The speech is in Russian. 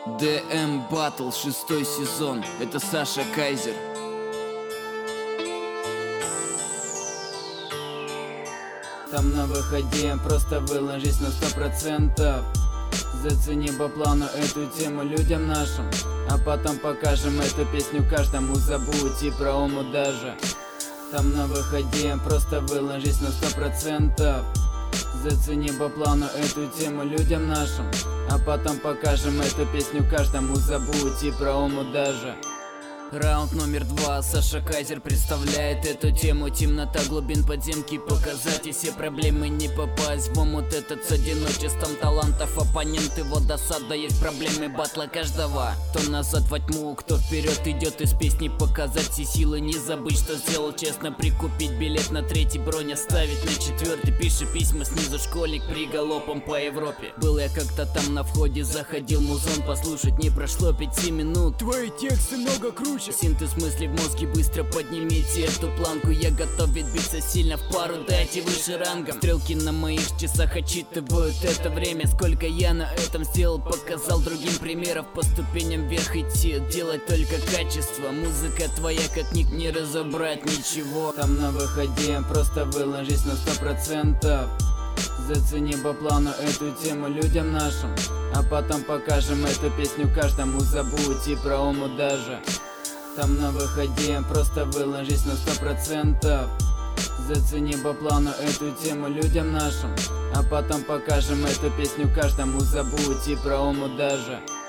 ДМ Battle 6 сезон. Это Саша Кайзер. Там на выходе просто выложись на 100%. Зацени по плану эту тему людям нашим, а потом покажем эту песню каждому, забудь и про уму даже. Там на выходе просто выложись на 100%. Зацени по плану эту тему людям нашим, а потом покажем эту песню каждому, забудь и про уму даже. Раунд номер 2. Саша Кайзер представляет эту тему. Темнота глубин подземки, показать и все проблемы не попасть в омут этот с одиночеством талантов. Оппонент его досада, есть проблемы батла каждого. Кто назад во тьму, кто вперед идет из песни, показать все силы, не забыть, что сделал честно. Прикупить билет на 3-й, бронь оставить на 4-й. Пиши письма снизу, школьник приголопом по Европе. Был я как-то там на входе, заходил музон послушать. Не прошло 5 минут, твои тексты много круче. Синтез мыслей в мозге, быстро поднимите эту планку. Я готов ведь биться сильно в пару, дайте выше рангом. Стрелки на моих часах отчитывают это время. Сколько я на этом сделал, показал другим примеров. По ступеням вверх идти, делать только качество. Музыка твоя, как ник, не разобрать ничего. Там на выходе просто выложись на 100%. Зацени по плану эту тему людям нашим, а потом покажем эту песню каждому, забудь и про уму даже. Там на выходе просто выложись на 100%. Зацени по плану эту тему людям нашим, а потом покажем эту песню каждому, забудь и про уму даже.